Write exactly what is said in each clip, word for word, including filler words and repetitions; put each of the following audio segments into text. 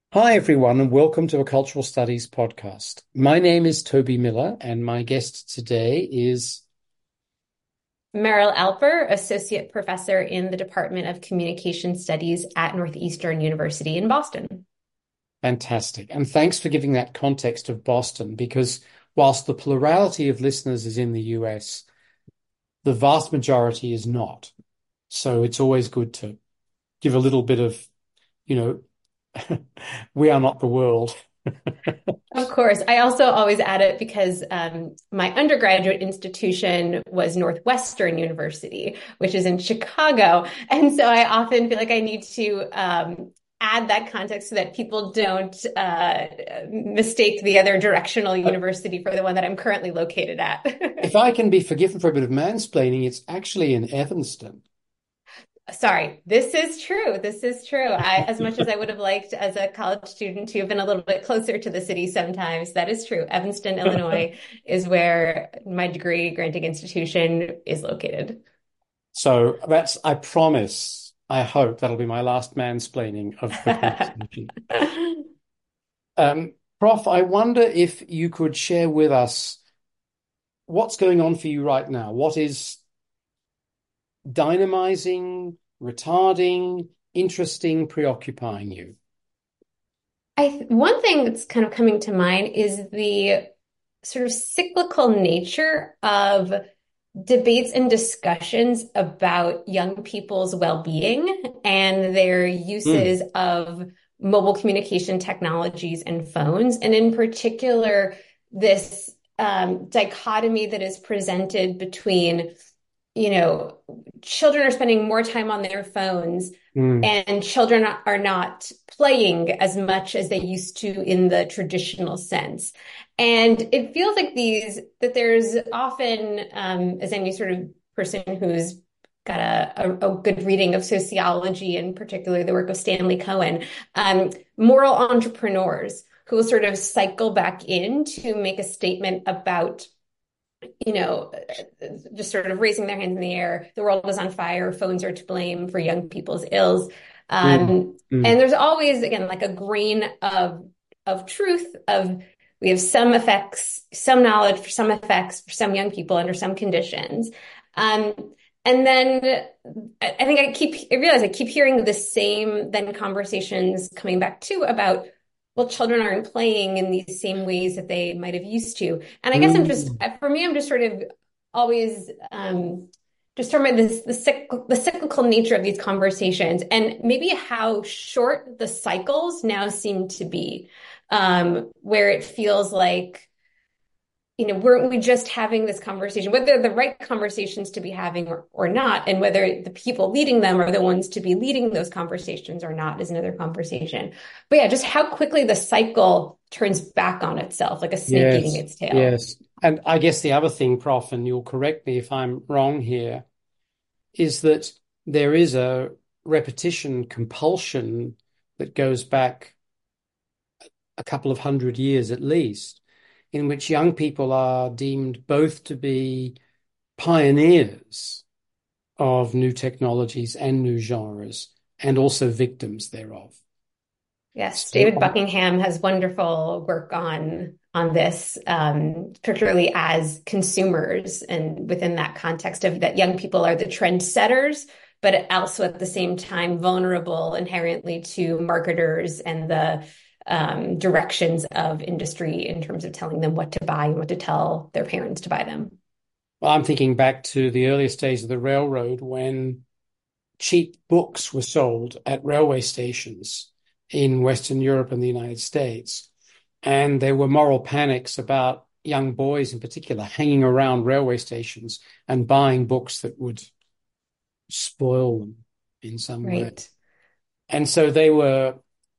Hi, everyone, and welcome to a Cultural Studies podcast. My name is Toby Miller, and my guest today is Meryl Alper, Associate Professor in the Department of Communication Studies at Northeastern University in Boston. fantastic. And thanks for giving that context of Boston, because whilst the plurality of listeners is in the U S, the vast majority is not. So it's always good to give a little bit of, you know, we are not the world. Of course, I also always add it because um, my undergraduate institution was Northwestern University, which is in Chicago. And so I often feel like I need to um, add that context so that people don't uh, mistake the other directional university for the one that I'm currently located at. If I can be forgiven for a bit of mansplaining, it's actually in Evanston. Sorry, this is true. This is true. I, as much as I would have liked as a college student to have been a little bit closer to the city sometimes, that is true. Evanston, Illinois is where my degree granting institution is located. So that's, I promise, I hope that'll be my last mansplaining of the conversation. Um, Prof, I wonder if you could share with us what's going on for you right now. What is dynamizing, retarding, interesting, preoccupying you? I one thing that's kind of coming to mind is the sort of cyclical nature of debates and discussions about young people's well-being and their Mm, uses of mobile communication technologies and phones, and in particular, this um, dichotomy that is presented between, you know, children are spending more time on their phones mm, and children are not playing as much as they used to in the traditional sense. And it feels like these, that there's often, um, as any sort of person who's got a, a, a good reading of sociology, and particularly the work of Stanley Cohen, um, moral entrepreneurs who will sort of cycle back in to make a statement about, you know, just sort of raising their hands in the air. The world is on fire. Phones are to blame for young people's ills. mm, Um, mm. and there's always, again, like a grain of of truth of we have some effects, some knowledge for some effects for some young people under some conditions. Um, and then I, I think I keep, I realize I keep hearing the same then conversations coming back too about, well, children aren't playing in these same ways that they might have used to. And I guess I'm just, Mm. for me, I'm just sort of always um, just talking about this, the, cycl the cyclical nature of these conversations and maybe how short the cycles now seem to be, um, where it feels like, you know, weren't we just having this conversation, whether they're the right conversations to be having or, or not, and whether the people leading them are the ones to be leading those conversations or not is another conversation. But yeah, just how quickly the cycle turns back on itself, like a snake eating Yes, its tail. yes. And I guess the other thing, Prof, and you'll correct me if I'm wrong here, is that there is a repetition compulsion that goes back a couple of hundred years at least, in which young people are deemed both to be pioneers of new technologies and new genres, and also victims thereof. Yes, So, David Buckingham has wonderful work on on this, um, particularly as consumers, and within that context of that young people are the trend setters, but also at the same time vulnerable inherently to marketers and the um, directions of industry in terms of telling them what to buy and what to tell their parents to buy them. well, I'm thinking back to the earliest days of the railroad when cheap books were sold at railway stations in Western Europe and the United States. And there were moral panics about young boys in particular hanging around railway stations and buying books that would spoil them in some way. Right. And so they were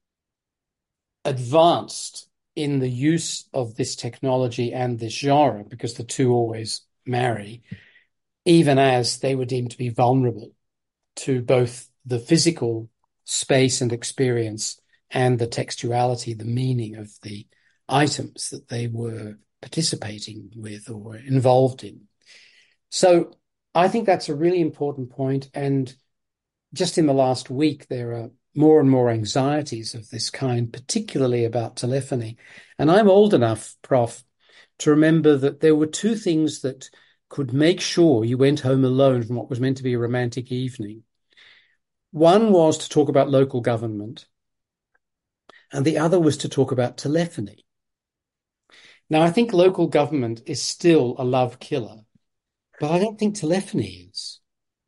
advanced in the use of this technology and this genre because the two always marry, even as they were deemed to be vulnerable to both the physical space and experience and the textuality, the meaning of the items that they were participating with or were involved in. So I think that's a really important point. And just in the last week, there are more and more anxieties of this kind, particularly about telephony. And I'm old enough, Professor, to remember that there were two things that could make sure you went home alone from what was meant to be a romantic evening. One was to talk about local government, and the other was to talk about telephony. Now, I think local government is still a love killer, but I don't think telephony is.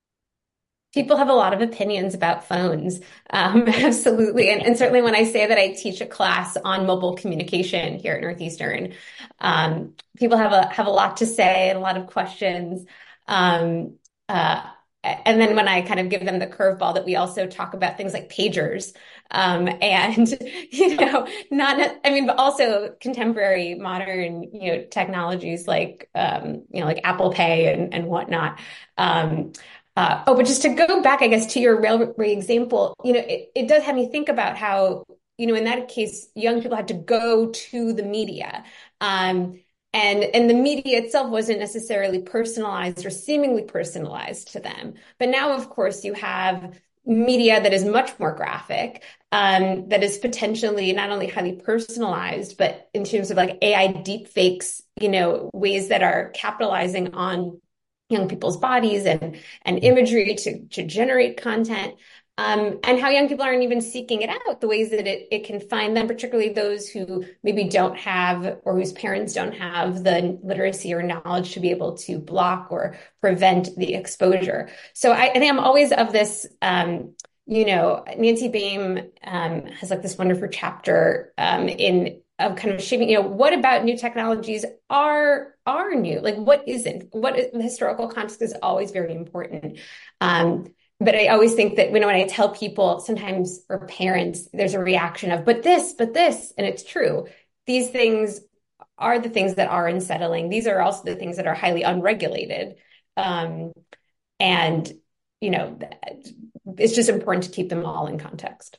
People have a lot of opinions about phones. Um, absolutely. And, and certainly when I say that I teach a class on mobile communication here at Northeastern, um, people have a, have a lot to say and a lot of questions. Um, uh, and then when I kind of give them the curveball that we also talk about things like pagers, um, and, you know, not, I mean, but also contemporary modern, you know, technologies like, um, you know, like Apple Pay and, and whatnot. Um, Uh, oh, but just to go back, I guess, to your railway example, you know, it, it does have me think about how, you know, in that case, young people had to go to the media. Um, and, and the media itself wasn't necessarily personalized or seemingly personalized to them. But now, of course, you have media that is much more graphic, um, that is potentially not only highly personalized, but in terms of like A I deepfakes, you know, ways that are capitalizing on young people's bodies and, and imagery to, to generate content, um, and how young people aren't even seeking it out, the ways that it, it can find them, particularly those who maybe don't have or whose parents don't have the literacy or knowledge to be able to block or prevent the exposure. So I, I think I'm always of this, um, you know, Nancy Baim um, has like this wonderful chapter um, in of kind of shaping, you know, what about new technologies are are new? Like, what isn't? What is, the historical context is always very important. Um, but I always think that when, when I tell people, sometimes or parents, there's a reaction of, but this, but this, and it's true. These things are the things that are unsettling. These are also the things that are highly unregulated. Um, and, you know, it's just important to keep them all in context.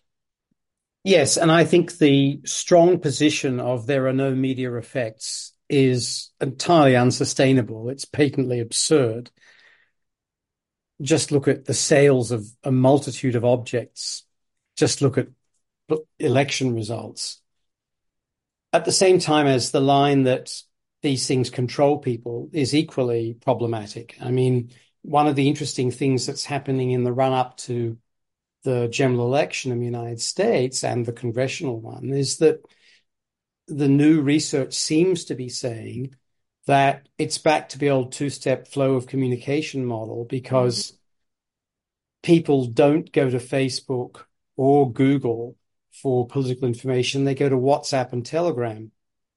Yes, and I think the strong position of there are no media effects is entirely unsustainable. It's patently absurd. Just look at the sales of a multitude of objects. Just look at election results. At the same time as the line that these things control people is equally problematic. I mean, one of the interesting things that's happening in the run-up to the general election in the United States and the congressional one is that the new research seems to be saying that it's back to the old two-step flow of communication model because people don't go to Facebook or Google for political information. They go to WhatsApp and Telegram.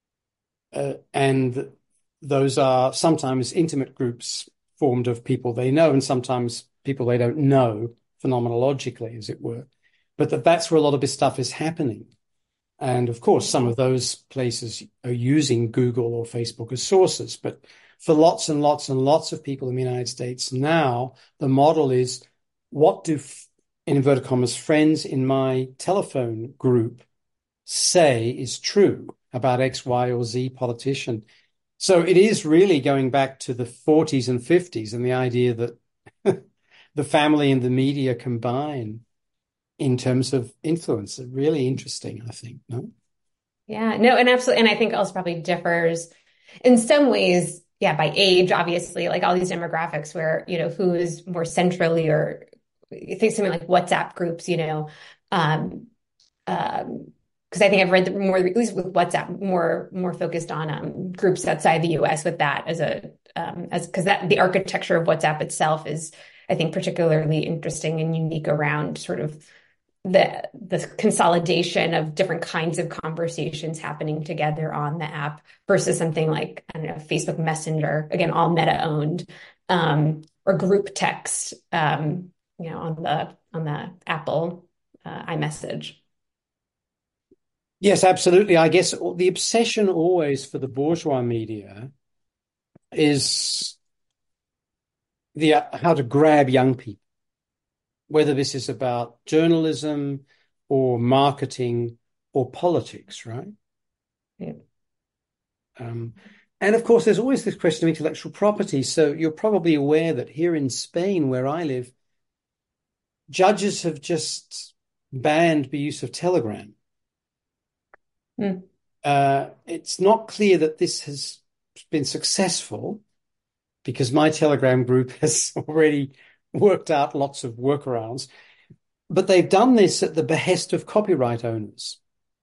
Uh, and those are sometimes intimate groups formed of people they know and sometimes people they don't know, phenomenologically, as it were, but that that's where a lot of this stuff is happening. And of course, some of those places are using Google or Facebook as sources. But for lots and lots and lots of people in the United States now, the model is what do, in inverted commas, friends in my telephone group say is true about X, Y, or Z politician. So it is really going back to the forties and fifties and the idea that the family and the media combine in terms of influence. Really interesting, I think, no? Yeah, no, and absolutely. And I think also probably differs in some ways, yeah, by age, obviously, like all these demographics where, you know, who is more centrally or you think something like WhatsApp groups, you know, um, um, because I think I've read the more, at least with WhatsApp, more more focused on um, groups outside the U S with that as a um, as because that the architecture of WhatsApp itself is, I think, particularly interesting and unique around sort of the the consolidation of different kinds of conversations happening together on the app versus something like, I don't know, Facebook Messenger, again, all Meta owned, um, or group text, um, you know, on the on the Apple uh, iMessage. Yes, absolutely. I guess the obsession always for the bourgeois media is the uh, how to grab young people, whether this is about journalism or marketing or politics, right? Yeah. Um, and of course, there's always this question of intellectual property. So you're probably aware that here in Spain, where I live, judges have just banned the use of Telegram. Mm. Uh, it's not clear that this has been successful because my Telegram group has already worked out lots of workarounds. But they've done this at the behest of copyright owners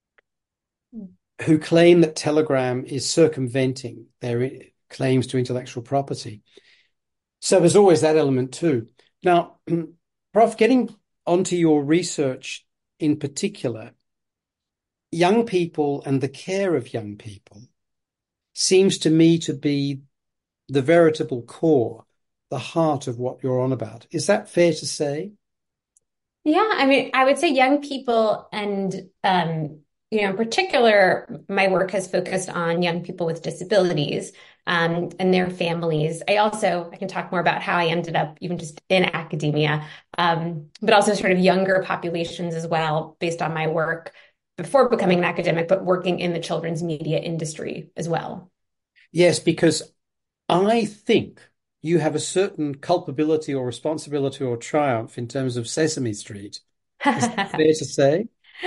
who claim that Telegram is circumventing their claims to intellectual property. So there's always that element too. Now, Prof, getting onto your research in particular, young people and the care of young people seems to me to be the veritable core, the heart of what you're on about. Is that fair to say? Yeah, I mean, I would say young people and, um, you know, in particular, my work has focused on young people with disabilities, um, and their families. I also, I can talk more about how I ended up even just in academia, um, but also sort of younger populations as well, based on my work before becoming an academic, but working in the children's media industry as well. Yes, because I think you have a certain culpability or responsibility or triumph in terms of Sesame Street. Is that fair to say?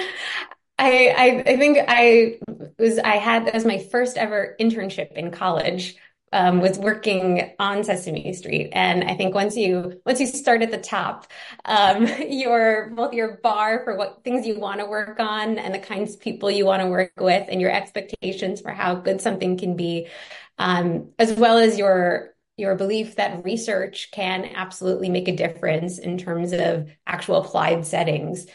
I, I I think I was I had that was my first ever internship in college, um, was working on Sesame Street, and I think once you once you start at the top, um, your both your bar for what things you want to work on and the kinds of people you want to work with, and your expectations for how good something can be, um, as well as your your belief that research can absolutely make a difference in terms of actual applied settings.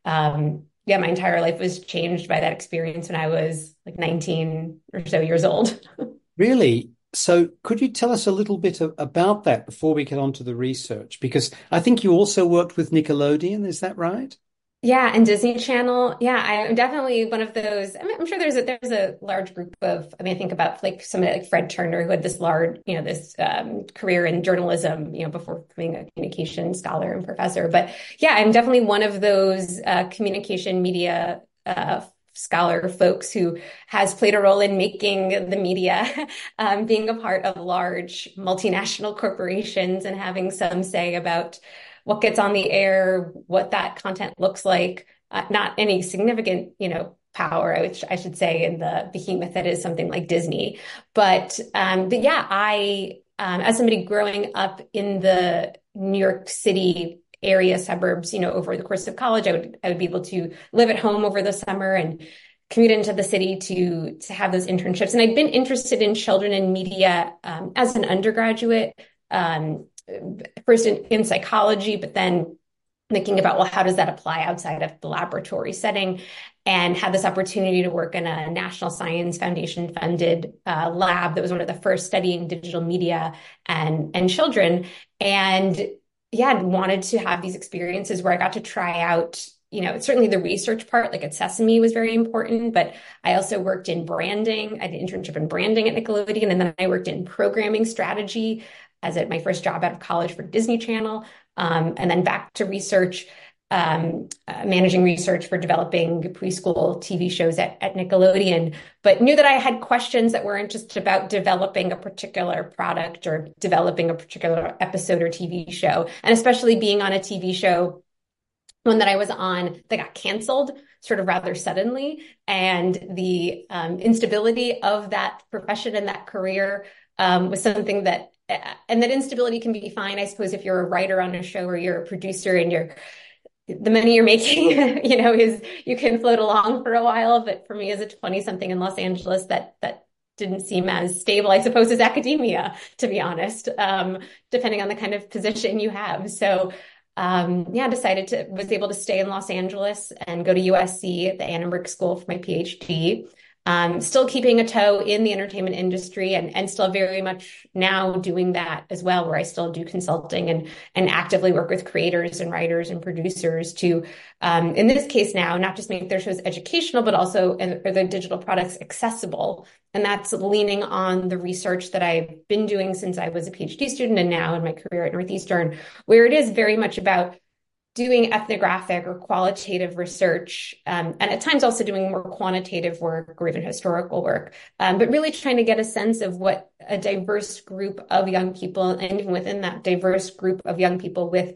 Um, yeah, my entire life was changed by that experience when I was like nineteen or so years old. Really? So could you tell us a little bit of, about that before we get on to the research? Because I think you also worked with Nickelodeon, is that right? Yeah, and Disney Channel. Yeah, I'm definitely one of those. I mean, I'm sure there's a there's a large group of. I mean, I think about like somebody like Fred Turner, who had this large, you know, this um, career in journalism, you know, before becoming a communication scholar and professor. But yeah, I'm definitely one of those uh, communication media uh, scholar folks who has played a role in making the media, um, being a part of large multinational corporations and having some say about what gets on the air, what that content looks like. Uh, not any significant, you know, power, which I should say, in the behemoth that is something like Disney. But, um, but yeah, I, um, as somebody growing up in the New York City area suburbs, you know, over the course of college, I would I would be able to live at home over the summer and commute into the city to to have those internships. And I'd been interested in children and media um, as an undergraduate. Um, first in, in psychology, but then thinking about, well, how does that apply outside of the laboratory setting? And had this opportunity to work in a National Science Foundation funded uh, lab that was one of the first studying digital media and, and children. And yeah, wanted to have these experiences where I got to try out, you know, certainly the research part, like at Sesame, was very important, but I also worked in branding. I did an internship in branding at Nickelodeon, and then I worked in programming strategy as at my first job out of college for Disney Channel, um, and then back to research, um, uh, managing research for developing preschool T V shows at, at Nickelodeon, but knew that I had questions that weren't just about developing a particular product or developing a particular episode or T V show, and especially being on a T V show, one that I was on that got canceled sort of rather suddenly, and the um, instability of that profession and that career um, was something that and that instability can be fine, I suppose, if you're a writer on a show or you're a producer and you're the money you're making, you know, is you can float along for a while. But for me as a twenty something in Los Angeles, that that didn't seem as stable, I suppose, as academia, to be honest, um, depending on the kind of position you have. So um, yeah, decided to was able to stay in Los Angeles and go to U S C at the Annenberg School for my PhD. Um, still keeping a toe in the entertainment industry and, and still very much now doing that as well, where I still do consulting and, and actively work with creators and writers and producers to, um, in this case now, not just make their shows educational, but also and, or the digital products accessible. And that's leaning on the research that I've been doing since I was a PhD student and now in my career at Northeastern, where it is very much about doing ethnographic or qualitative research, um, and at times also doing more quantitative work or even historical work, um, but really trying to get a sense of what a diverse group of young people, and even within that diverse group of young people with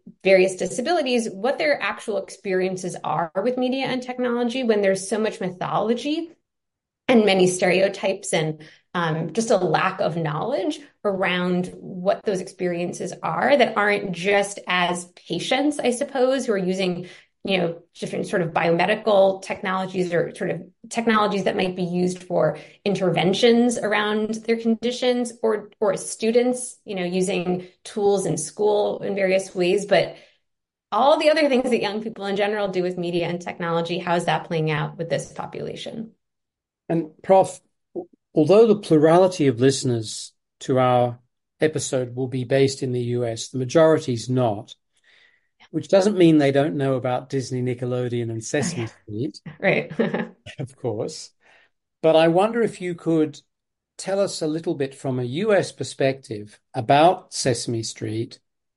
various disabilities, what their actual experiences are with media and technology when there's so much mythology and many stereotypes and um, just a lack of knowledge around what those experiences are that aren't just as patients, I suppose, who are using, you know, different sort of biomedical technologies or sort of technologies that might be used for interventions around their conditions, or or students, you know, using tools in school in various ways. But all the other things that young people in general do with media and technology, how is that playing out with this population? And Prof, although the plurality of listeners to our episode will be based in the U S, the majority's not, which doesn't mean they don't know about Disney, Nickelodeon, and Oh, Sesame yeah. Street, Right. of course. But I wonder if you could tell us a little bit from a U S perspective about Sesame Street,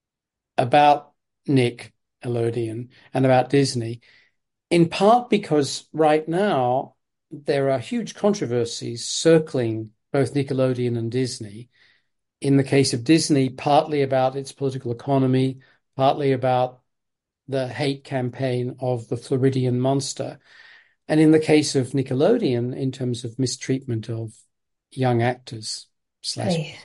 about Nickelodeon, and about Disney, in part because right now there are huge controversies circling both Nickelodeon and Disney. In the case of Disney, partly about its political economy, partly about the hate campaign of the Floridian monster. And in the case of Nickelodeon, in terms of mistreatment of young actors slash. Hey.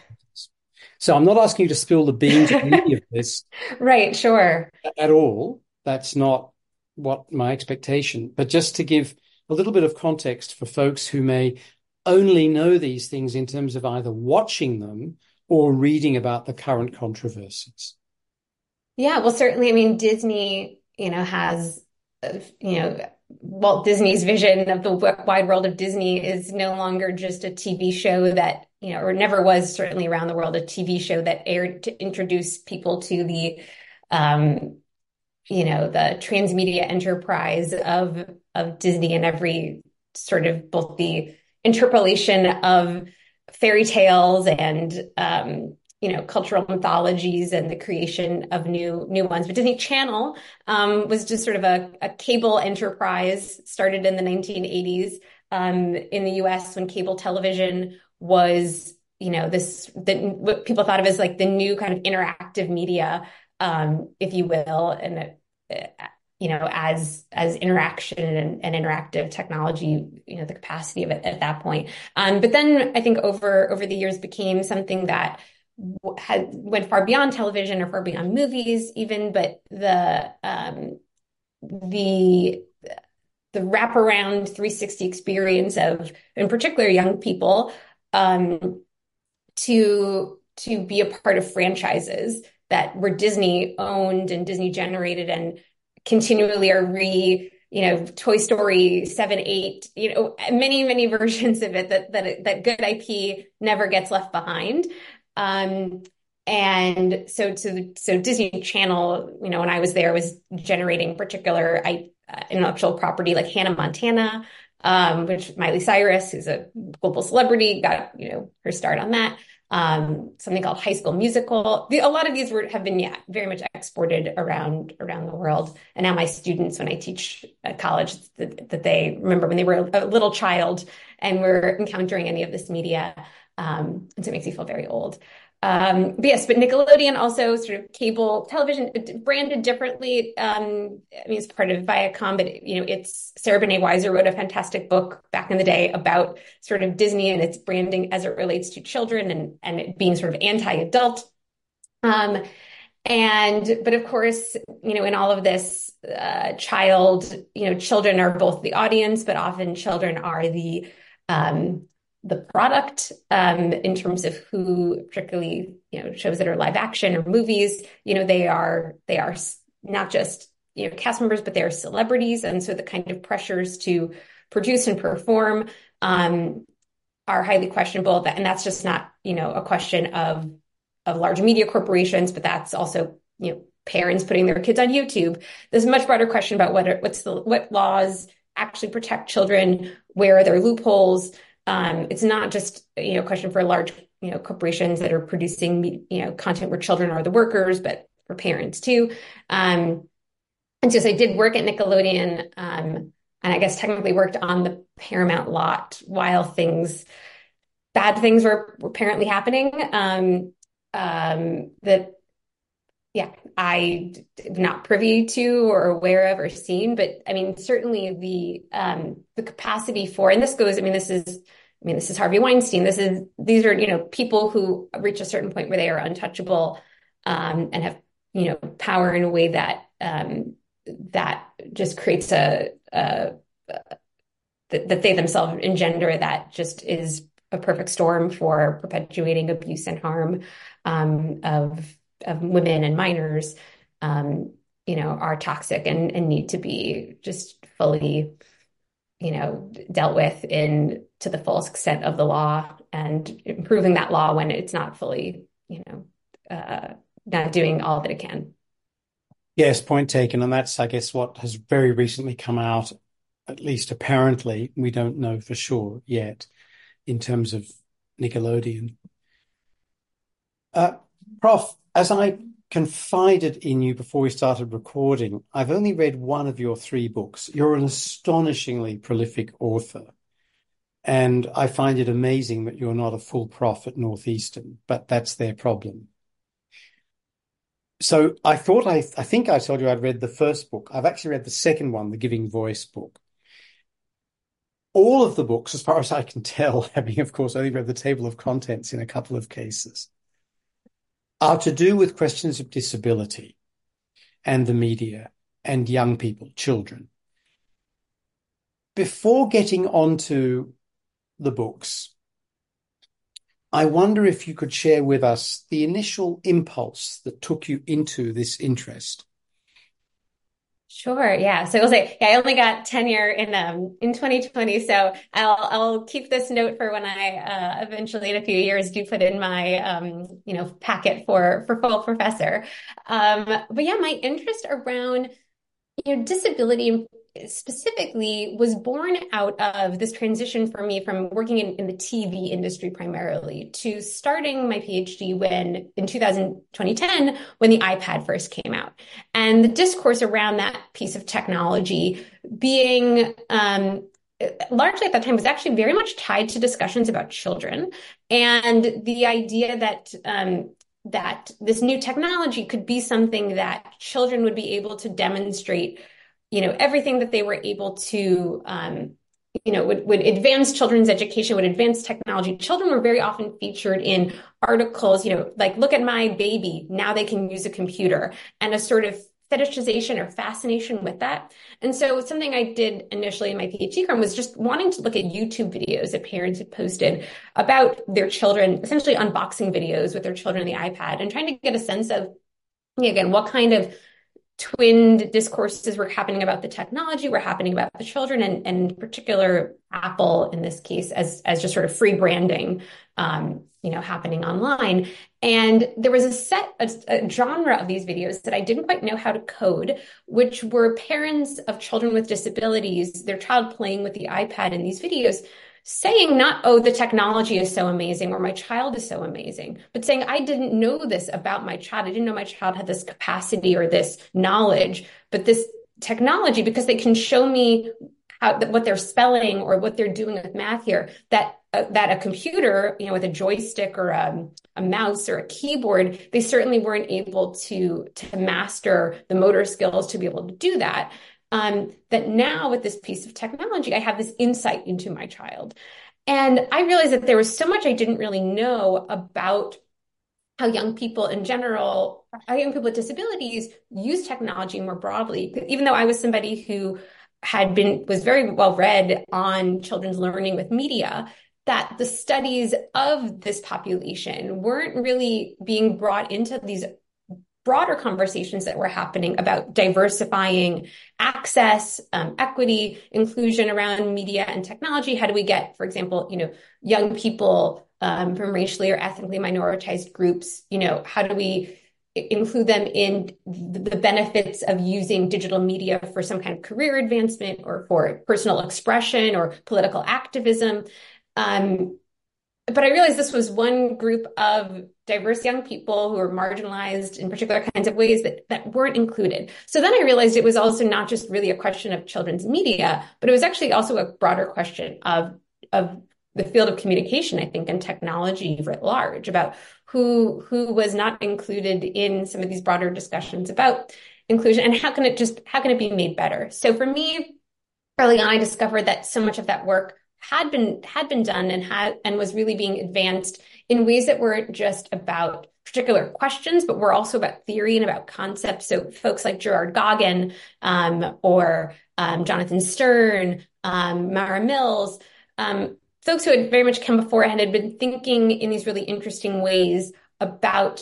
So I'm not asking you to spill the beans on any of this Right, sure. at all. That's not what my expectation, but just to give a little bit of context for folks who may only know these things in terms of either watching them or reading about the current controversies. Yeah, well, certainly, I mean, Disney, you know, has, uh, you know, Walt Disney's vision of the wide world of Disney is no longer just a T V show that, you know, or never was certainly around the world, a T V show that aired to introduce people to the, um, you know, the transmedia enterprise of of Disney and every sort of both the interpolation of fairy tales and um, you know, cultural mythologies and the creation of new new ones. But Disney Channel um, was just sort of a, a cable enterprise started in the nineteen eighties um, in the U S when cable television was, you know, this the, what people thought of as like the new kind of interactive media, um, if you will, and uh, you know, as as interaction and, and interactive technology, you know, the capacity of it at that point. Um, but then I think over over the years became something that had went far beyond television or far beyond movies even, but the um, the the wraparound three sixty experience of, in particular, young people um, to to be a part of franchises that were Disney owned and Disney generated and continually are re you know, Toy Story seven, eight, you know, many, many versions of it that that that good I P never gets left behind. Um, and so, so, so Disney Channel, you know, when I was there, was generating particular I, uh, intellectual property like Hannah Montana, um, which Miley Cyrus, who's a global celebrity, got, you know, her start on that. Um, something called High School Musical. The, a lot of these were have been, yeah, very much exported around around the world. And now my students, when I teach at college, that, that they remember when they were a little child and were encountering any of this media. Um, and so it makes me feel very old. Um, but yes, but Nickelodeon also sort of cable television branded differently. Um, I mean, it's part of Viacom, but you know, it's Sarah Benet Weiser wrote a fantastic book back in the day about sort of Disney and its branding as it relates to children and and it being sort of anti-adult. Um, and but of course, you know, in all of this, uh, child, you know, children are both the audience, but often children are the um, the product um, in terms of who, particularly, you know, shows that are live action or movies, you know, they are they are not just, you know, cast members, but they are celebrities. And so the kind of pressures to produce and perform um, are highly questionable. And that's just not, you know, a question of of large media corporations, but that's also, you know, parents putting their kids on YouTube. There's a much broader question about what are, what's the what laws actually protect children, where are there loopholes. Um, it's not just, you know, a question for large, you know, corporations that are producing, you know, content where children are the workers, but for parents too. Um, and so, so I did work at Nickelodeon, um, and I guess technically worked on the Paramount lot while things, bad things were, were apparently happening. Um, um, that Yeah, I am not privy to or aware of or seen, but I mean, certainly the um, the capacity for, and this goes, I mean, this is, I mean, this is Harvey Weinstein. This is, these are, you know, people who reach a certain point where they are untouchable, um, and have, you know, power in a way that um, that just creates a, a, that, that they themselves engender, that just is a perfect storm for perpetuating abuse and harm, um, of of women and minors, um, you know, are toxic and, and need to be just fully, you know, dealt with in to the full extent of the law, and improving that law when it's not fully, you know, uh, not doing all that it can. Yes, point taken. And that's, I guess, what has very recently come out, at least apparently, we don't know for sure yet, in terms of Nickelodeon. Uh, Prof, as I confided in you before we started recording, I've only read one of your three books. You're an astonishingly prolific author, and I find it amazing that you're not a full prof at Northeastern, but that's their problem. So I thought I, I think I told you I'd read the first book. I've actually read the second one, the Giving Voice book. All of the books, as far as I can tell, having of course only read the table of contents in a couple of cases, are to do with questions of disability and the media and young people, children. Before getting onto the books, I wonder if you could share with us the initial impulse that took you into this interest. Sure. Yeah. So I will say, yeah, I only got tenure in um in twenty twenty, so I'll I'll keep this note for when I uh, eventually in a few years do put in my um you know packet for for full professor. Um, but yeah, my interest around you know disability specifically was born out of this transition for me from working in, in the T V industry primarily to starting my PhD when in two thousand, twenty ten, when the iPad first came out, and the discourse around that piece of technology being um, largely at that time was actually very much tied to discussions about children, and the idea that um, that this new technology could be something that children would be able to demonstrate, you know, everything that they were able to, um, you know, would, would advance children's education, would advance technology. Children were very often featured in articles, you know, like, look at my baby, now they can use a computer, and a sort of fetishization or fascination with that. And so something I did initially in my PhD program was just wanting to look at YouTube videos that parents had posted about their children, essentially unboxing videos with their children on the iPad, and trying to get a sense of, again, what kind of twinned discourses were happening about the technology, were happening about the children, and, and in particular Apple in this case as as just sort of free branding, um, you know, happening online. And there was a set, a, a genre of these videos that I didn't quite know how to code, which were parents of children with disabilities, their child playing with the iPad in these videos, saying not, oh, the technology is so amazing or my child is so amazing, but saying, I didn't know this about my child. I didn't know my child had this capacity or this knowledge, but this technology, because they can show me how, what they're spelling or what they're doing with math here, that uh, that a computer, you know, with a joystick or a, a mouse or a keyboard, they certainly weren't able to, to master the motor skills to be able to do that. Um, that now with this piece of technology, I have this insight into my child. And I realized that there was so much I didn't really know about how young people in general, how young people with disabilities use technology more broadly. Even though I was somebody who had been, was very well read on children's learning with media, that the studies of this population weren't really being brought into these broader conversations that were happening about diversifying access, um, equity, inclusion around media and technology. How do we get, for example, you know, young people um, from racially or ethnically minoritized groups, you know, how do we include them in the benefits of using digital media for some kind of career advancement or for personal expression or political activism? Um, but I realized this was one group of diverse young people who were marginalized in particular kinds of ways that, that weren't included. So then I realized it was also not just really a question of children's media, but it was actually also a broader question of, of the field of communication, I think, and technology writ large, about who who was not included in some of these broader discussions about inclusion, and how can it just how can it be made better. So for me, early on, I discovered that so much of that work had been had been done and had and was really being advanced in ways that weren't just about particular questions, but were also about theory and about concepts. So folks like Gerard Goggin, um, or um, Jonathan Stern, um, Mara Mills, um, folks who had very much come before and had been thinking in these really interesting ways about,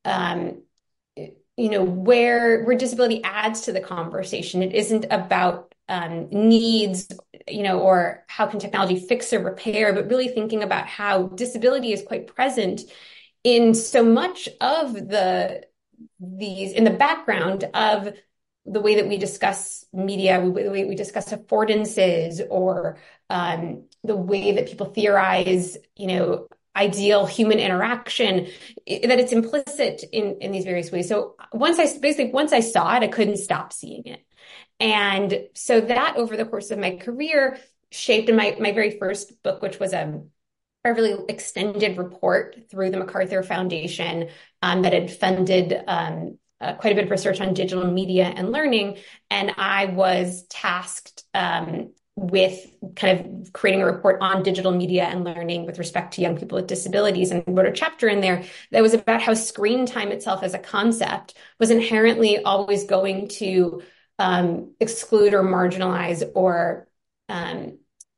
um, you know, where where disability adds to the conversation. It isn't about um, needs, you know, or how can technology fix or repair, but really thinking about how disability is quite present in so much of the these in the background of the way that we discuss media, the way we discuss affordances, or um, the way that people theorize, you know, ideal human interaction, that it's implicit in, in these various ways. So once I basically, once I saw it, I couldn't stop seeing it. And so that over the course of my career shaped in my, my very first book, which was a, a really extended report through the MacArthur Foundation um, that had funded um, uh, quite a bit of research on digital media and learning. And I was tasked um, with kind of creating a report on digital media and learning with respect to young people with disabilities, and wrote a chapter in there that was about how screen time itself as a concept was inherently always going to um, exclude or marginalize or, um,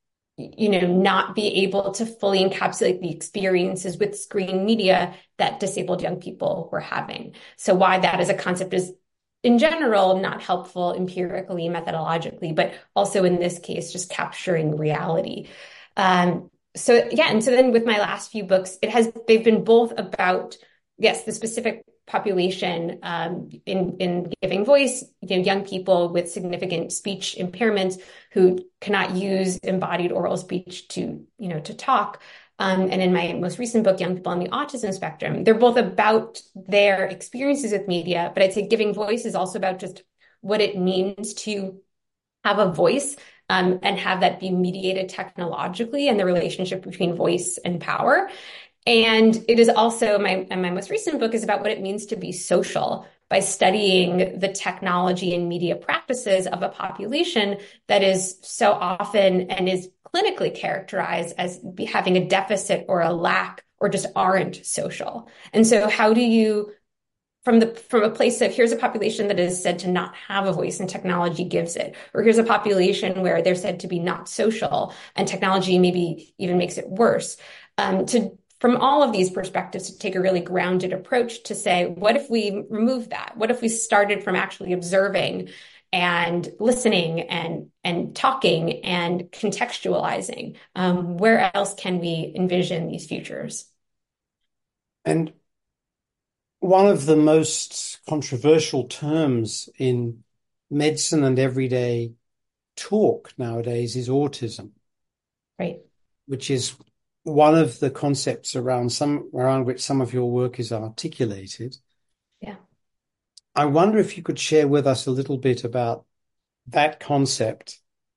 you know, not be able to fully encapsulate the experiences with screen media that disabled young people were having. So why that as a concept is, in general, not helpful empirically, methodologically, but also in this case, just capturing reality. Um, so yeah, and so then with my last few books, it has they've been both about, yes, the specific population um, in in giving voice, you know, young people with significant speech impairments who cannot use embodied oral speech to, you know, to talk. Um, and in my most recent book, Young People on the Autism Spectrum, they're both about their experiences with media, but I'd say giving voice is also about just what it means to have a voice um, and have that be mediated technologically, and the relationship between voice and power. And it is also, my, my most recent book is about what it means to be social, by studying the technology and media practices of a population that is so often and is clinically characterized as be having a deficit or a lack or just aren't social. And so how do you, from the from a place of here's a population that is said to not have a voice and technology gives it, or here's a population where they're said to be not social and technology maybe even makes it worse, um, to from all of these perspectives, to take a really grounded approach to say, what if we remove that? What if we started from actually observing and listening and and talking and contextualizing? Um, where else can we envision these futures? And one of the most controversial terms in medicine and everyday talk nowadays is autism. Right. Which is one of the concepts around some around which some of your work is articulated. Yeah. I wonder if you could share with us a little bit about that concept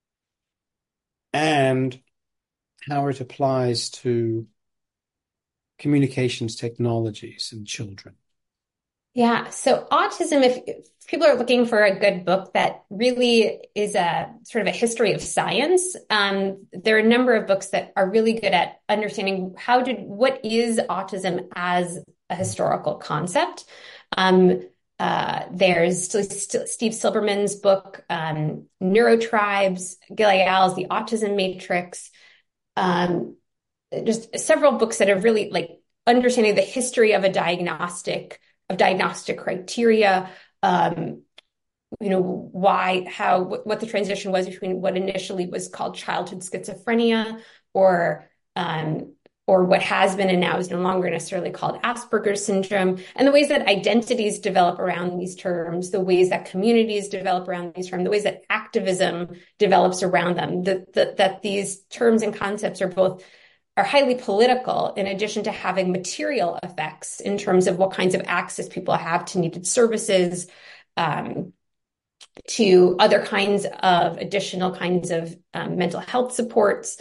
and how it applies to communications technologies and children. Yeah. So autism, if, if people are looking for a good book that really is a sort of a history of science, um, there are a number of books that are really good at understanding how did, what is autism as a historical concept. Um, uh, there's Steve Silberman's book, um, Neurotribes, Gil Eyal's The Autism Matrix, um, just several books that are really like understanding the history of a diagnostic of diagnostic criteria, um, you know, why, how, what the transition was between what initially was called childhood schizophrenia, or, um, or what has been and now is no longer necessarily called Asperger's syndrome, and the ways that identities develop around these terms, the ways that communities develop around these terms, the ways that activism develops around them, that, that, that these terms and concepts are both are highly political, in addition to having material effects in terms of what kinds of access people have to needed services, um, to other kinds of additional kinds of um, mental health supports,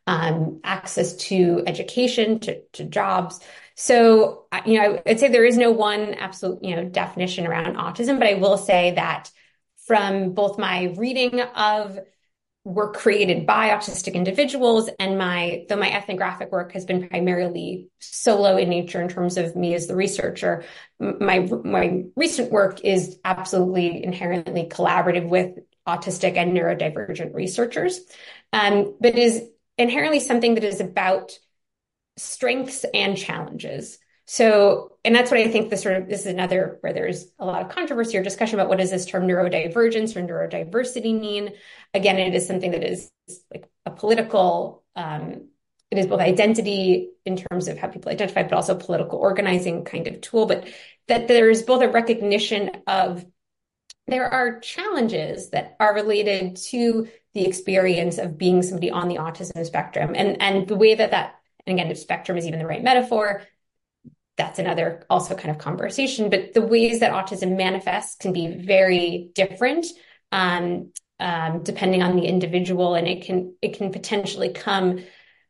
um, access to education, to, to jobs. So, you know, I'd say there is no one absolute, you know, definition around autism, but I will say that from both my reading of work created by autistic individuals and my, though my ethnographic work has been primarily solo in nature in terms of me as the researcher, my, my recent work is absolutely inherently collaborative with autistic and neurodivergent researchers, um, but is inherently something that is about strengths and challenges. So, and that's what I think this sort of, this is another where there's a lot of controversy or discussion about what does this term neurodivergence or neurodiversity mean? Again, it is something that is like a political, um, it is both identity in terms of how people identify, but also political organizing kind of tool, but that there's both a recognition of there are challenges that are related to the experience of being somebody on the autism spectrum. And, and the way that that, and again, if spectrum is even the right metaphor, that's another also kind of conversation. But the ways that autism manifests can be very different, um, um, depending on the individual, and it can it can potentially come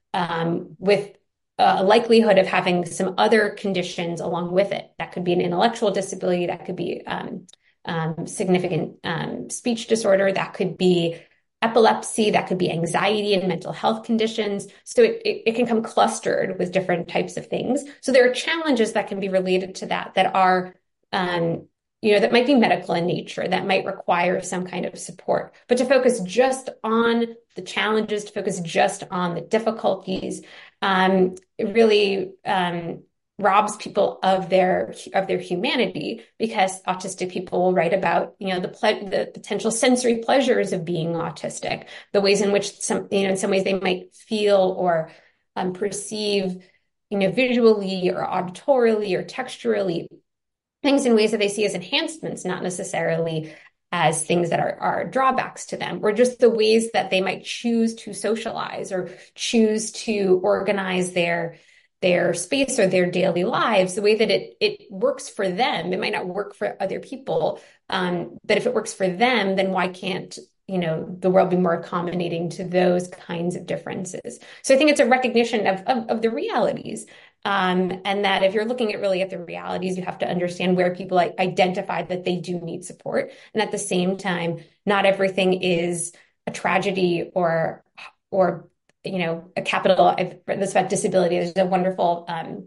um, with a likelihood of having some other conditions along with it. That could be an intellectual disability, that could be um, um, significant um, speech disorder, that could be epilepsy, that could be anxiety and mental health conditions. So it, it, it can come clustered with different types of things. So there are challenges that can be related to that, that are, um, you know, that might be medical in nature, that might require some kind of support. But to focus just on the challenges, to focus just on the difficulties, um, it really um, robs people of their of their humanity, because autistic people will write about, you know, the ple- the potential sensory pleasures of being autistic, the ways in which some, you know, in some ways they might feel or um, perceive, you know, visually or auditorily or texturally things in ways that they see as enhancements, not necessarily as things that are, are drawbacks to them, or just the ways that they might choose to socialize or choose to organize their their space or their daily lives, the way that it it works for them. It might not work for other people, um, but if it works for them, then why can't, you know, the world be more accommodating to those kinds of differences? So I think it's a recognition of of, of the realities, um, and that if you're looking at really at the realities, you have to understand where people like identify that they do need support, and at the same time, not everything is a tragedy or or you know, a capital, I've read this about disability. There's a wonderful, um,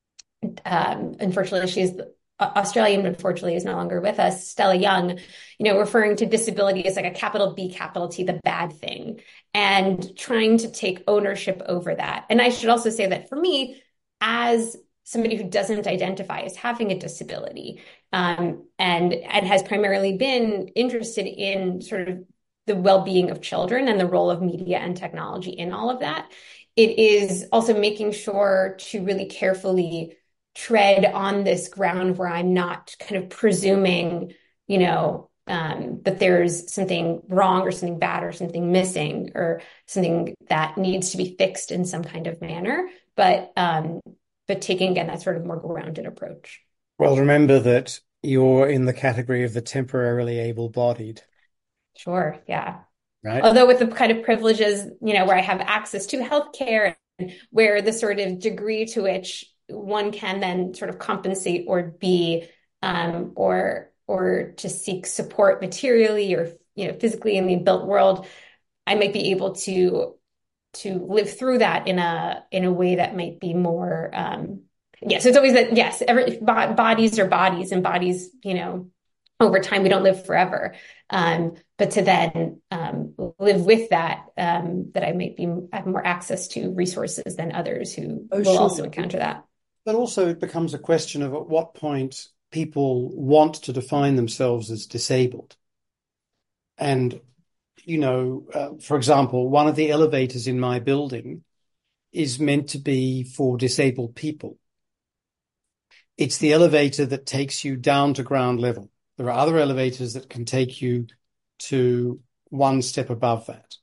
um, unfortunately, she's Australian, unfortunately is no longer with us, Stella Young, you know, referring to disability as like a capital B, capital T, the bad thing, and trying to take ownership over that. And I should also say that for me, as somebody who doesn't identify as having a disability, um, and, and has primarily been interested in sort of the well-being of children and the role of media and technology in all of that, it is also making sure to really carefully tread on this ground where I'm not kind of presuming, you know, um, that there's something wrong or something bad or something missing or something that needs to be fixed in some kind of manner, but um, but taking, again, that sort of more grounded approach. Well, remember that you're in the category of the temporarily able-bodied. Sure, yeah. Right. Although with the kind of privileges, you know, where I have access to healthcare, where the sort of degree to which one can then sort of compensate or be, um, or or to seek support materially or, you know, physically in the built world, I might be able to to live through that in a in a way that might be more, um, yeah. So it's always that, yes, every bodies are bodies, and bodies, you know, over time, we don't live forever. Um, but to then um, live with that, um, that I might be have more access to resources than others who Oh, will sure. also encounter that. But also it becomes a question of at what point people want to define themselves as disabled. And, you know, uh, for example, one of the elevators in my building is meant to be for disabled people. It's the elevator that takes you down to ground level. There are other elevators that can take you to one step above that.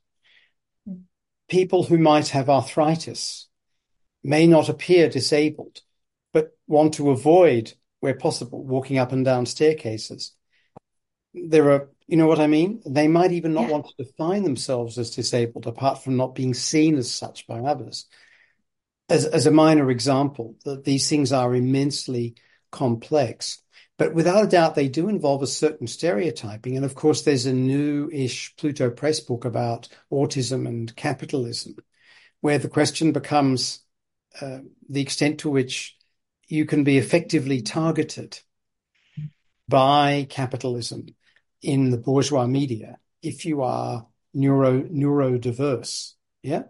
People who might have arthritis may not appear disabled, but want to avoid, where possible, walking up and down staircases. There are You know what I mean? They might even not Yeah. want to define themselves as disabled, apart from not being seen as such by others. As, as a minor example, that these things are immensely complex. But without a doubt, they do involve a certain stereotyping. And of course, there's a new-ish Pluto Press book about autism and capitalism, where the question becomes uh, the extent to which you can be effectively targeted by capitalism in the bourgeois media if you are neuro neurodiverse. Yeah.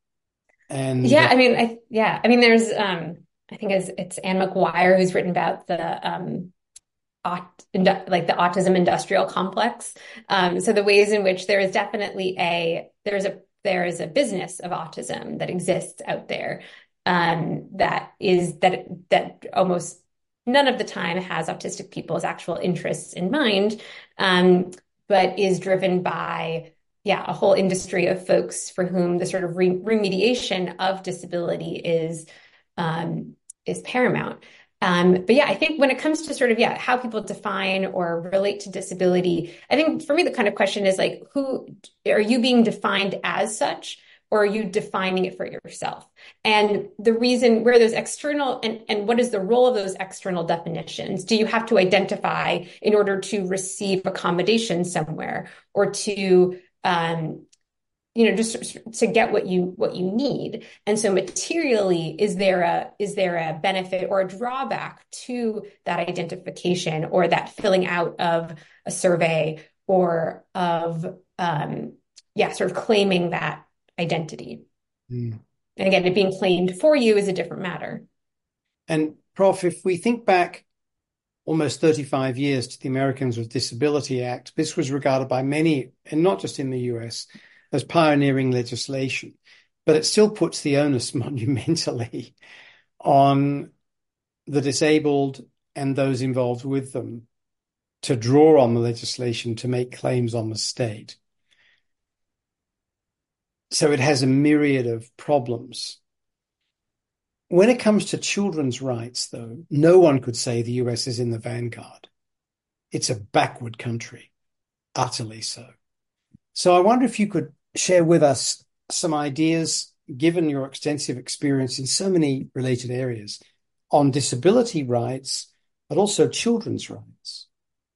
And Yeah, uh, I mean, I yeah, I mean, there's um, I think it's it's Anne McGuire who's written about the um, aut indu like the autism industrial complex. Um, so the ways in which there is definitely a there's a there is a business of autism that exists out there, um, that is that that almost none of the time has autistic people's actual interests in mind, um, but is driven by yeah, a whole industry of folks for whom the sort of re remediation of disability is um, is paramount. Um, but yeah, I think when it comes to sort of yeah, how people define or relate to disability, I think for me the kind of question is like, who are you being defined as such, or are you defining it for yourself? And the reason where those external and and what is the role of those external definitions? Do you have to identify in order to receive accommodation somewhere, or to um, you know, just to get what you what you need? And so materially, is there a is there a benefit or a drawback to that identification or that filling out of a survey or of um, yeah, sort of claiming that identity? mm. And again, it being claimed for you is a different matter. and Prof, if we think back almost thirty-five years to the Americans with Disability Act, this was regarded by many, and not just in the U S, as pioneering legislation. But it still puts the onus monumentally on the disabled and those involved with them to draw on the legislation to make claims on the state. So it has a myriad of problems. When it comes to children's rights, though, no one could say the U S is in the vanguard. It's a backward country, utterly so. So I wonder if you could share with us some ideas, given your extensive experience in so many related areas, on disability rights, but also children's rights.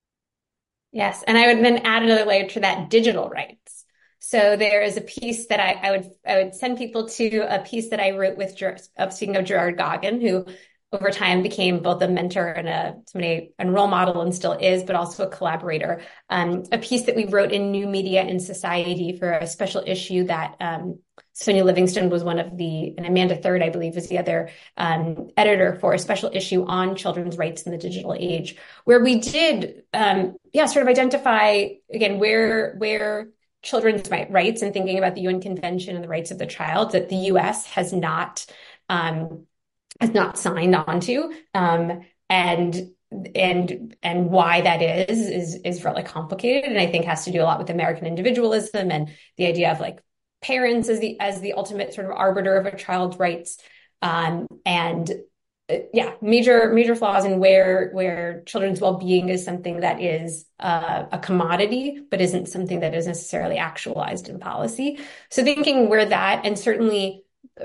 Yes, and I would then add another layer to that: digital rights. So there is a piece that I, I would I would send people to a piece that I wrote with Ger of speaking of Gerard Goggin, who over time became both a mentor and a somebody and role model and still is, but also a collaborator. Um, a piece that we wrote in New Media in Society for a special issue that um, Sonia Livingston was one of the, and Amanda Third, I believe, was the other um, editor for a special issue on children's rights in the digital age, where we did, um, yeah, sort of identify again where where children's rights, and thinking about the U N Convention and the rights of the child that the U S has not um, has not signed onto, um, and and and why that is is is really complicated, and I think has to do a lot with American individualism and the idea of like parents as the as the ultimate sort of arbiter of a child's rights, um, and uh, yeah, major major flaws in where where children's well-being is something that is uh, a commodity, but isn't something that is necessarily actualized in policy. So thinking where that, and certainly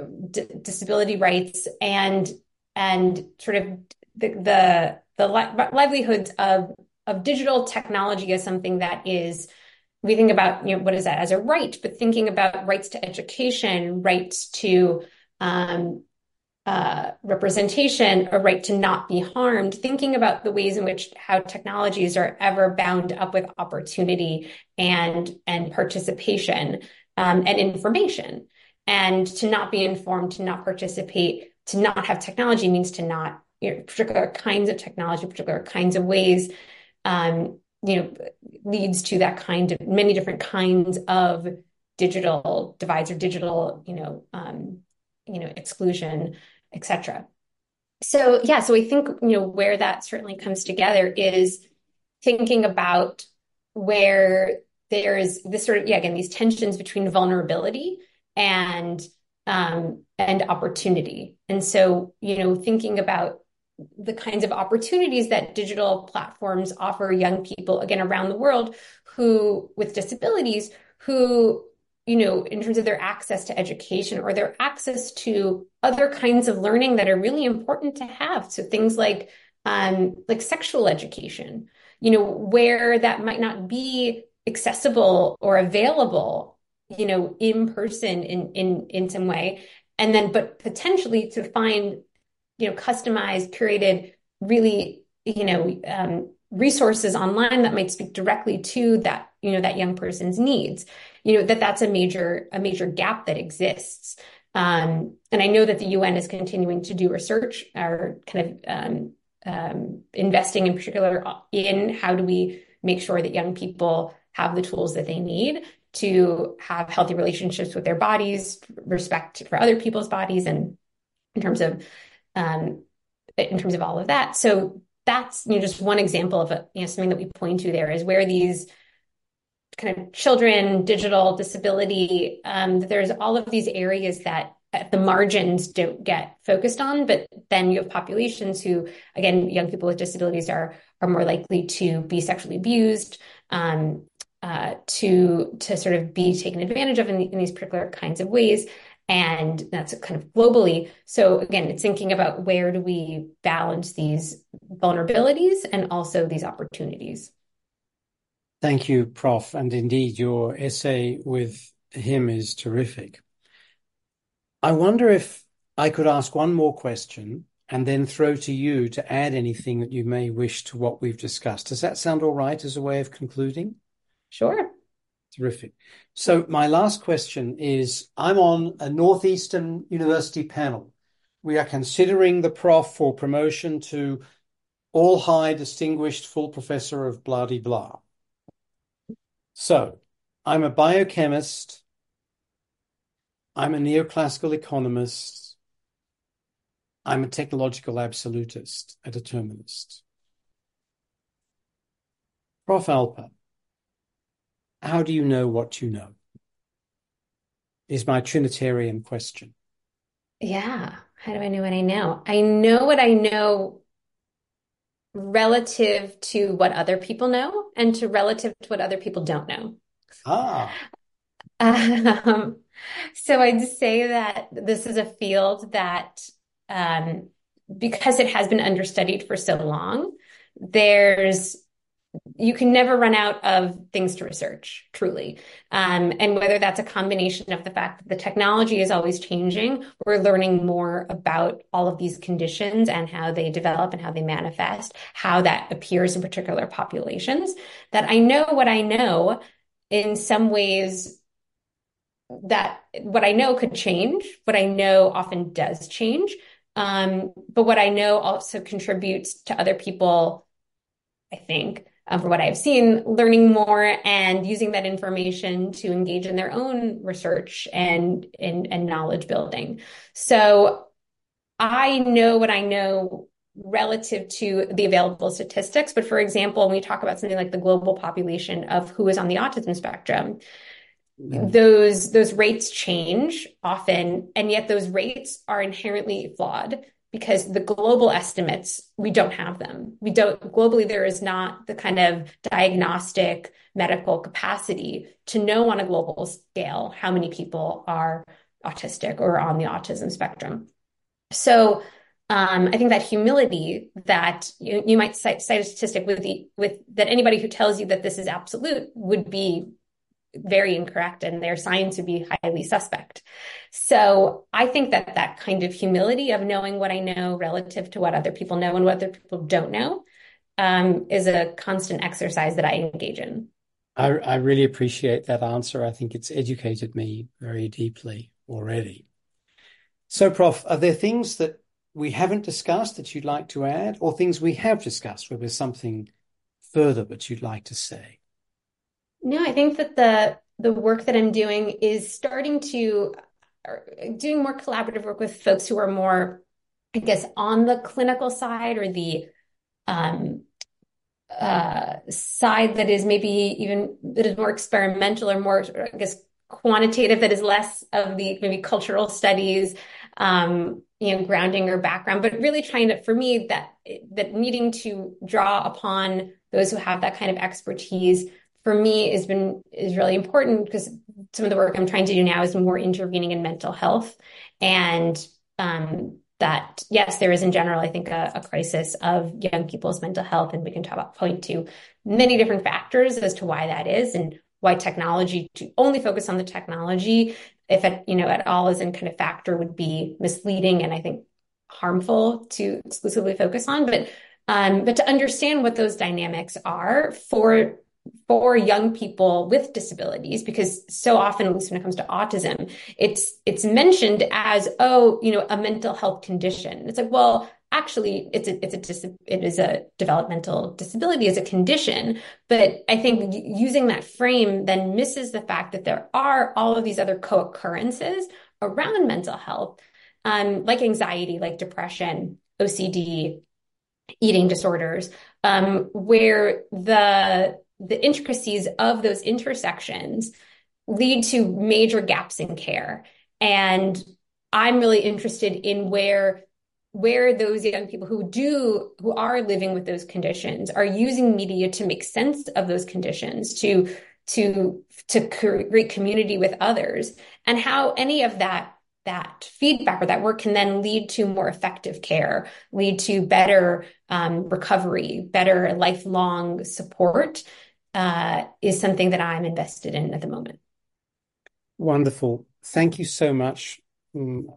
D disability rights and and sort of the the, the li livelihoods of of digital technology as something that is, we think about, you know, what is that as a right, but thinking about rights to education, rights to um, uh, representation, a right to not be harmed, thinking about the ways in which how technologies are ever bound up with opportunity and and participation, um, and information. And to not be informed, to not participate, to not have technology means to not, you know, particular kinds of technology, particular kinds of ways, um, you know, leads to that kind of many different kinds of digital divides or digital, you know, um, you know, exclusion, et cetera. So yeah, so I think, you know, where that certainly comes together is thinking about where there is this sort of, yeah, again, these tensions between vulnerability and um, and opportunity. And so, you know, thinking about the kinds of opportunities that digital platforms offer young people, again, around the world who with disabilities who, you know, in terms of their access to education or their access to other kinds of learning that are really important to have. So things like um, like sexual education, you know, where that might not be accessible or available, you know, in person in in in some way. And then, but potentially to find, you know, customized, curated, really, you know, um, resources online that might speak directly to that, you know, that young person's needs. You know, that that's a major a major gap that exists. Um, and I know that the U N is continuing to do research, or kind of um, um, investing in particular in how do we make sure that young people have the tools that they need to have healthy relationships with their bodies, respect for other people's bodies, and in terms of um, in terms of all of that. So that's, you know, just one example of a, you know, something that we point to there is where these kind of children, digital disability, um, there's all of these areas that at the margins don't get focused on, but then you have populations who, again, young people with disabilities are are more likely to be sexually abused, um, uh, to to sort of be taken advantage of in, in these particular kinds of ways. And that's kind of globally. So again, it's thinking about where do we balance these vulnerabilities and also these opportunities. Thank you, Professor And indeed, your essay with him is terrific. I wonder if I could ask one more question and then throw to you to add anything that you may wish to what we've discussed. Does that sound all right as a way of concluding? Sure. Terrific. So my last question is, I'm on a Northeastern University panel. We are considering the prof for promotion to all high distinguished full professor of blah-de-blah. So I'm a biochemist. I'm a neoclassical economist. I'm a technological absolutist, a determinist. Professor Alper, how do you know what you know? Is my Trinitarian question. Yeah. How do I know what I know? I know what I know relative to what other people know and to relative to what other people don't know. Ah. Um, so I'd say that this is a field that, um, because it has been understudied for so long, there's you can never run out of things to research, truly. Um, and whether that's a combination of the fact that the technology is always changing, we're learning more about all of these conditions and how they develop and how they manifest, how that appears in particular populations, that I know what I know in some ways that what I know could change. What I know often does change. Um, but what I know also contributes to other people, I think, um, for what I've seen, learning more and using that information to engage in their own research and, and, and knowledge building. So I know what I know relative to the available statistics. But for example, when we talk about something like the global population of who is on the autism spectrum, mm. those, those rates change often, and yet those rates are inherently flawed. Because the global estimates, we don't have them. We don't, globally, there is not the kind of diagnostic medical capacity to know on a global scale how many people are autistic or on the autism spectrum. So um, I think that humility that you, you might cite, cite a statistic with the, with that anybody who tells you that this is absolute would be very incorrect and their science would be highly suspect. So I think that that kind of humility of knowing what I know relative to what other people know and what other people don't know um, is a constant exercise that I engage in. I, I really appreciate that answer. I think it's educated me very deeply already. So, Professor, are there things that we haven't discussed that you'd like to add, or things we have discussed where there's something further that you'd like to say? No, I think that the the work that I'm doing is starting to doing more collaborative work with folks who are more, I guess, on the clinical side or the um, uh, side that is maybe even that is more experimental or more, I guess, quantitative, that is less of the maybe cultural studies, um, you know, grounding or background, but really trying to, for me, that that needing to draw upon those who have that kind of expertise for me has been is really important because some of the work I'm trying to do now is more intervening in mental health. And um, that, yes, there is in general, I think, a, a crisis of young people's mental health. And we can talk about point to many different factors as to why that is and why technology, to only focus on the technology, if it, you know, at all isn't kind of factor, would be misleading and I think harmful to exclusively focus on. But um, but to understand what those dynamics are for for young people with disabilities, because so often, at least when it comes to autism, it's it's mentioned as, oh, you know, a mental health condition. It's like, well, actually, it's a it's a dis- it is a developmental disability as a condition. But I think using that frame then misses the fact that there are all of these other co-occurrences around mental health, um, like anxiety, like depression, O C D, eating disorders, um, where the the intricacies of those intersections lead to major gaps in care. And I'm really interested in where where those young people who do who are living with those conditions are using media to make sense of those conditions, to to to create community with others, and how any of that that feedback or that work can then lead to more effective care, lead to better um, recovery, better lifelong support, uh, is something that I'm invested in at the moment. Wonderful. Thank you so much. Mm,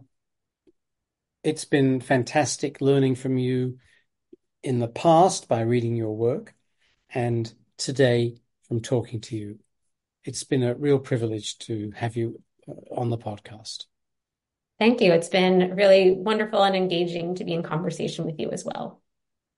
It's been fantastic learning from you in the past by reading your work and today from talking to you. It's been a real privilege to have you uh, on the podcast. Thank you. It's been really wonderful and engaging to be in conversation with you as well.